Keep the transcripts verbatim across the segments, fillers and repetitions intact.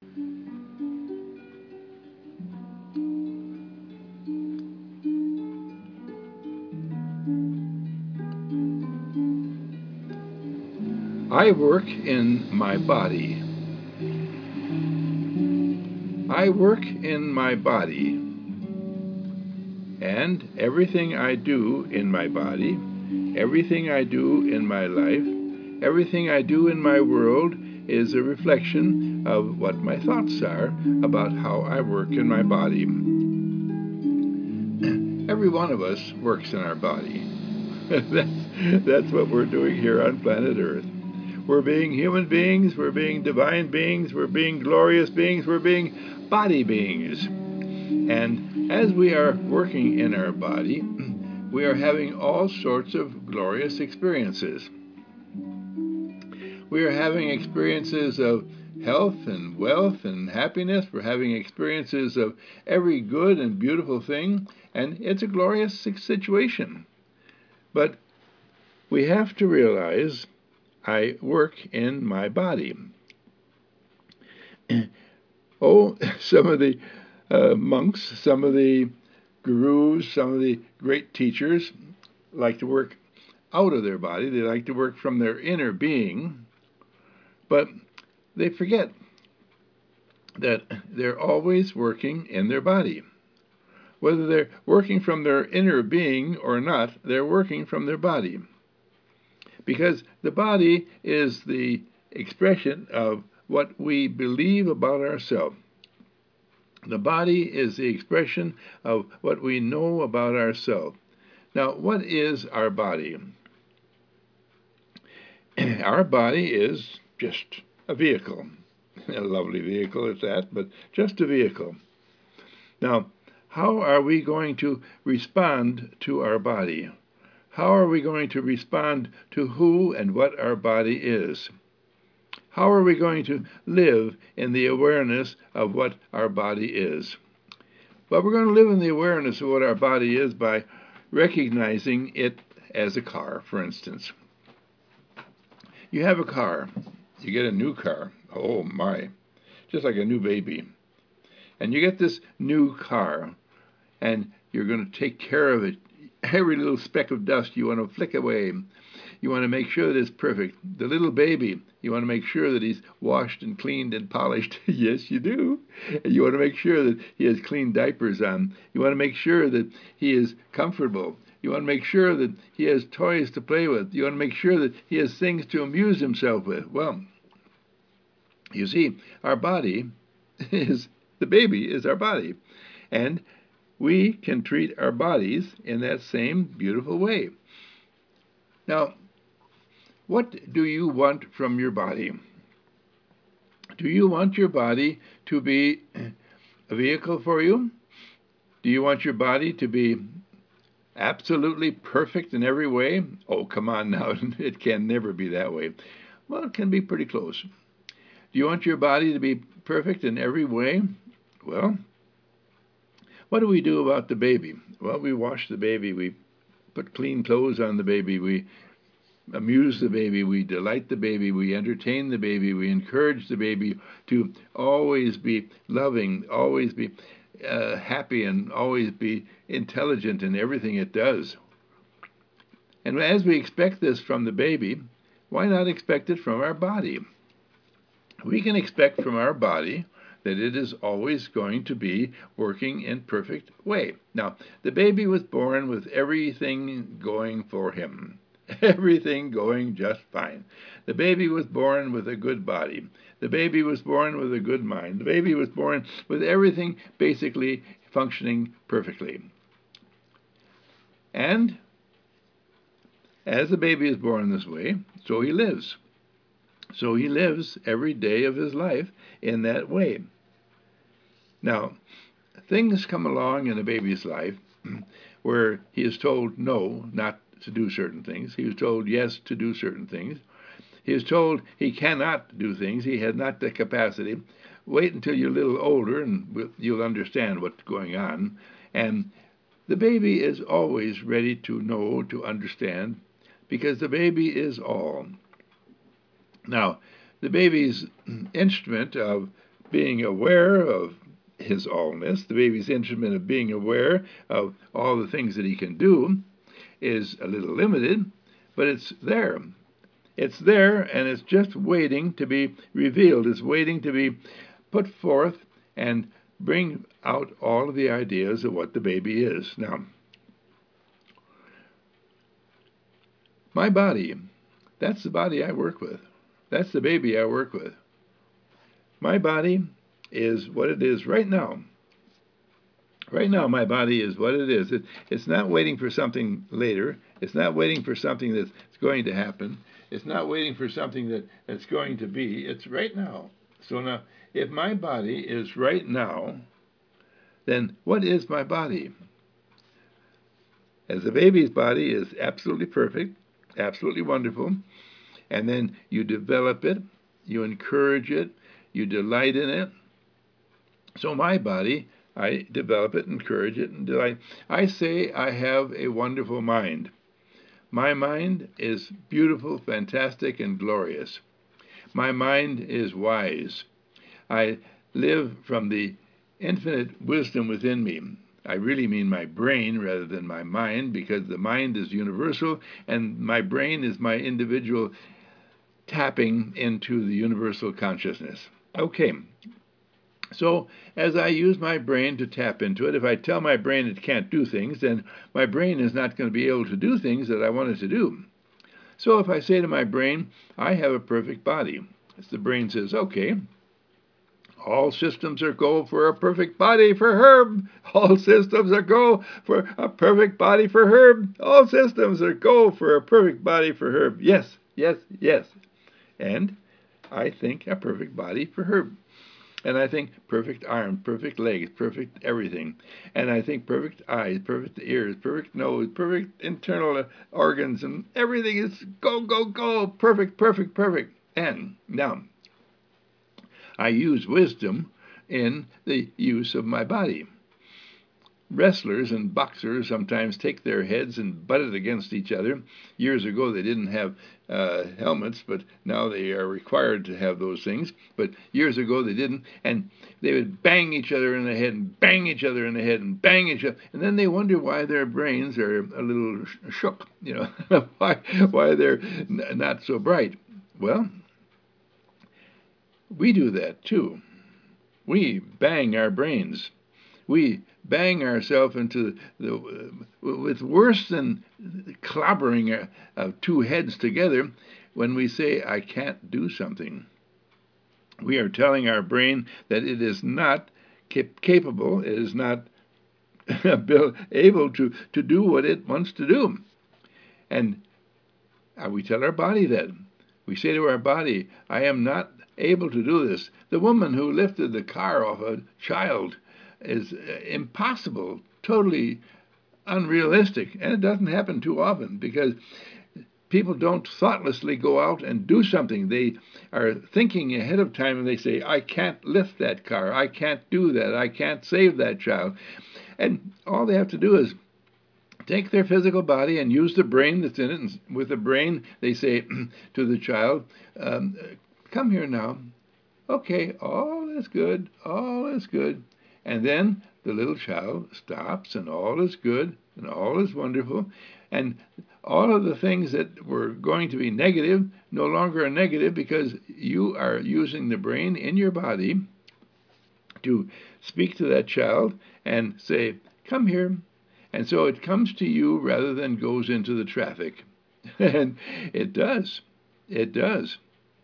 I work in my body. I work in my body, and everything I do in my body, everything I do in my life, everything I do in my world is a reflection of what my thoughts are about how I work in my body. Every one of us works in our body. that's, that's what we're doing here on planet Earth. We're being human beings, we're being divine beings, we're being glorious beings, we're being body beings. And as we are working in our body, we are having all sorts of glorious experiences. We are having experiences of health and wealth and happiness. We're having experiences of every good and beautiful thing, and it's a glorious situation. But we have to realize I work in my body. Oh, some of the uh, monks, some of the gurus, some of the great teachers like to work out of their body. They like to work from their inner being, but they forget that they're always working in their body. Whether they're working from their inner being or not, they're working from their body. Because the body is the expression of what we believe about ourselves. The body is the expression of what we know about ourselves. Now, what is our body? Our body is just a vehicle. A lovely vehicle at that, but just a vehicle. Now, how are we going to respond to our body? How are we going to respond to who and what our body is? How are we going to live in the awareness of what our body is? Well, we're going to live in the awareness of what our body is by recognizing it as a car, for instance. You have a car. You get a new car. Oh, my. Just like a new baby. And you get this new car, and you're going to take care of it. Every little speck of dust you want to flick away. You want to make sure that it's perfect. The little baby, you want to make sure that he's washed and cleaned and polished. Yes, you do. And you want to make sure that he has clean diapers on. You want to make sure that he is comfortable. You want to make sure that he has toys to play with. You want to make sure that he has things to amuse himself with. Well, you see, our body is, the baby is our body. And we can treat our bodies in that same beautiful way. Now, what do you want from your body? Do you want your body to be a vehicle for you? Do you want your body to be absolutely perfect in every way? Oh, come on now. It can never be that way. Well, it can be pretty close. Do you want your body to be perfect in every way? Well, what do we do about the baby? Well, we wash the baby. We put clean clothes on the baby. We amuse the baby, we delight the baby, we entertain the baby, we encourage the baby to always be loving, always be uh, happy, and always be intelligent in everything it does. And as we expect this from the baby, why not expect it from our body? We can expect from our body that it is always going to be working in perfect way. Now, the baby was born with everything going for him. Everything going just fine. The baby was born with a good body. The baby was born with a good mind. The baby was born with everything basically functioning perfectly. And as the baby is born this way, so he lives. So he lives every day of his life in that way. Now, things come along in a baby's life where he is told no, not to do certain things. He was told yes to do certain things. He is told he cannot do things. He has not the capacity. Wait until you're a little older and you'll understand what's going on. And the baby is always ready to know, to understand, because the baby is all. Now, the baby's instrument of being aware of his allness, the baby's instrument of being aware of all the things that he can do, is a little limited, but it's there. It's there, and it's just waiting to be revealed. It's waiting to be put forth and bring out all of the ideas of what the baby is. Now, my body, that's the body I work with. That's the baby I work with. My body is what it is right now. Right now, my body is what it is. It, it's not waiting for something later. It's not waiting for something that's going to happen. It's not waiting for something that, that's going to be. It's right now. So now, if my body is right now, then what is my body? As a baby's body is absolutely perfect, absolutely wonderful, and then you develop it, you encourage it, you delight in it. So my body, I develop it, encourage it, and delight. I say I have a wonderful mind. My mind is beautiful, fantastic, and glorious. My mind is wise. I live from the infinite wisdom within me. I really mean my brain rather than my mind, because the mind is universal, and my brain is my individual tapping into the universal consciousness. Okay. So as I use my brain to tap into it, if I tell my brain it can't do things, then my brain is not going to be able to do things that I want it to do. So if I say to my brain, I have a perfect body, as the brain says, okay, all systems are go for a perfect body for Herb. All systems are go for a perfect body for Herb. All systems are go for a perfect body for Herb. Yes, yes, yes. And I think a perfect body for Herb. And I think perfect arms, perfect legs, perfect everything. And I think perfect eyes, perfect ears, perfect nose, perfect internal organs, and everything is go, go, go, perfect, perfect, perfect. And now, I use wisdom in the use of my body. Wrestlers and boxers sometimes take their heads and butt it against each other. Years ago, they didn't have uh, helmets, but now they are required to have those things. But years ago, they didn't, and they would bang each other in the head and bang each other in the head and bang each other, and then they wonder why their brains are a little shook, you know, why, why they're n- not so bright. Well, we do that too. We bang our brains. We bang ourselves into the, uh, with worse than clobbering uh, of two heads together when we say, I can't do something. We are telling our brain that it is not cap- capable, it is not able to, to do what it wants to do. And uh, we tell our body that. We say to our body, I am not able to do this. The woman who lifted the car off a child is impossible, totally unrealistic, and it doesn't happen too often because people don't thoughtlessly go out and do something. They are thinking ahead of time and they say, I can't lift that car, I can't do that, I can't save that child. And all they have to do is take their physical body and use the brain that's in it, and with the brain they say to the child, um, come here now. Okay, all is good, all is good. And then the little child stops, and all is good, and all is wonderful, and all of the things that were going to be negative no longer are negative because you are using the brain in your body to speak to that child and say, come here. And so it comes to you rather than goes into the traffic. And it does. It does.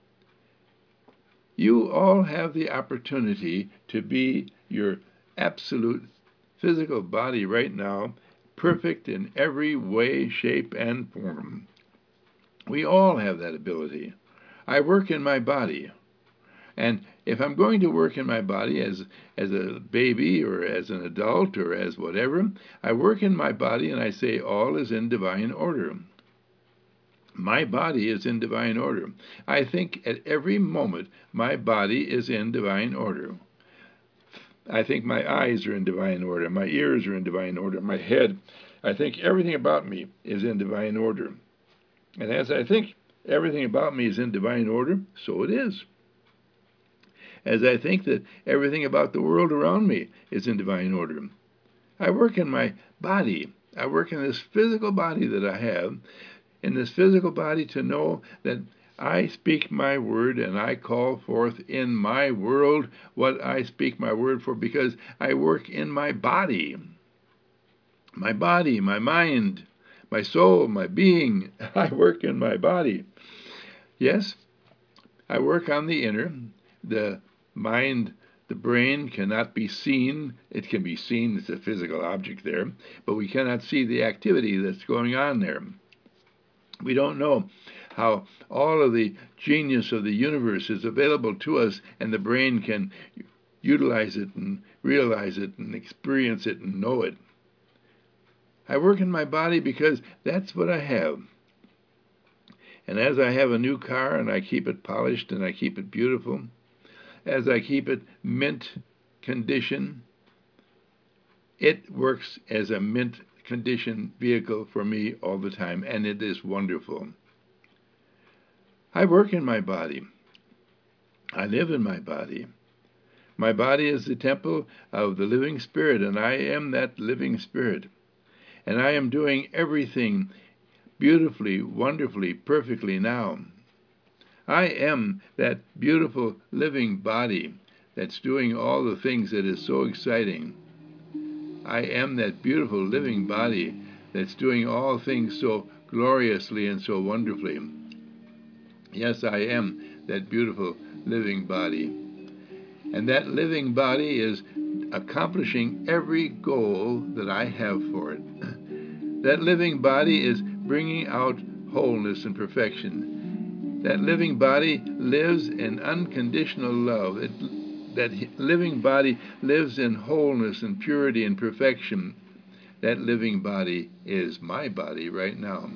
You all have the opportunity to be your absolute physical body right now, perfect in every way, shape, and form. We all have that ability. I work in my body. And if I'm going to work in my body as, as a baby or as an adult or as whatever, I work in my body and I say all is in divine order. My body is in divine order. I think at every moment my body is in divine order. I think my eyes are in divine order. My ears are in divine order. My head, I think everything about me is in divine order. And as I think everything about me is in divine order, so it is. as I think that everything about the world around me is in divine order. I work in my body. I work in this physical body that I have, in this physical body to know that I speak my word and I call forth in my world what I speak my word for, because I work in my body. My body, my mind, my soul, my being. I work in my body. Yes, I work on the inner. The mind, the brain cannot be seen. It can be seen, it's a physical object there, but we cannot see the activity that's going on there. We don't know how all of the genius of the universe is available to us, and the brain can utilize it and realize it and experience it and know it. I work in my body because that's what I have. And as I have a new car and I keep it polished and I keep it beautiful, as I keep it mint condition, it works as a mint condition vehicle for me all the time, and it is wonderful. I work in my body. I live in my body. My body is the temple of the living spirit, and I am that living spirit. And I am doing everything beautifully, wonderfully, perfectly now. I am that beautiful living body that's doing all the things that is so exciting. I am that beautiful living body that's doing all things so gloriously and so wonderfully. Yes, I am that beautiful living body. And that living body is accomplishing every goal that I have for it. That living body is bringing out wholeness and perfection. That living body lives in unconditional love. It, that living body lives in wholeness and purity and perfection. That living body is my body right now.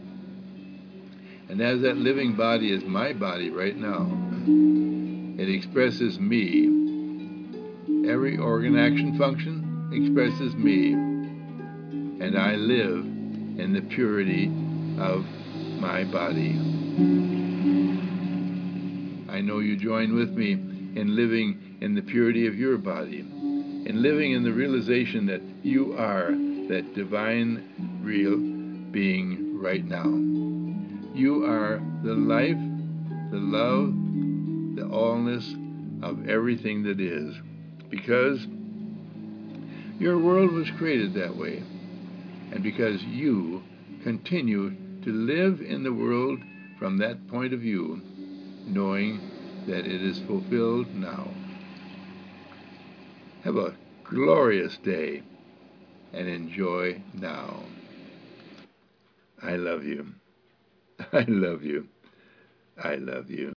And as that living body is my body right now, it expresses me. Every organ, action, function expresses me. And I live in the purity of my body. I know you join with me in living in the purity of your body, in living in the realization that you are that divine, real being right now. You are the life, the love, the allness of everything that is, because your world was created that way, and because you continue to live in the world from that point of view, knowing that it is fulfilled now. Have a glorious day and enjoy now. I love you. I love you. I love you.